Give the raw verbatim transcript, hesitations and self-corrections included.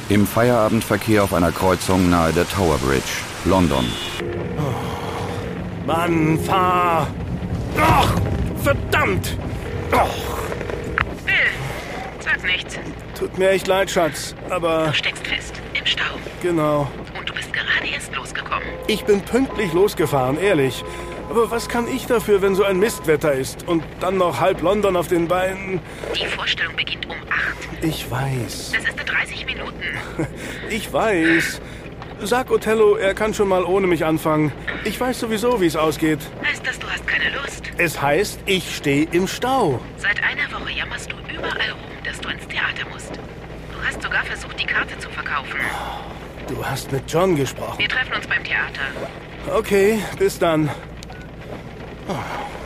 Im Feierabendverkehr auf einer Kreuzung nahe der Tower Bridge, London. Oh, Mann, fahr! Ach, verdammt! Oh. Bill, sag nichts. Tut mir echt leid, Schatz, aber... Du steckst fest, im Stau. Genau. Und du bist gerade erst losgekommen. Ich bin pünktlich losgefahren, ehrlich. Aber was kann ich dafür, wenn so ein Mistwetter ist? Und dann noch halb London auf den Beinen? Die Vorstellung beginnt um acht. Ich weiß. Das ist in dreißig Minuten. Ich weiß. Sag Othello, er kann schon mal ohne mich anfangen. Ich weiß sowieso, wie es ausgeht. Heißt das, du hast keine Lust? Es heißt, ich stehe im Stau. Seit einer Woche jammerst du überall rum, dass du ins Theater musst. Du hast sogar versucht, die Karte zu verkaufen. Du hast mit John gesprochen. Wir treffen uns beim Theater. Okay, bis dann. Oh.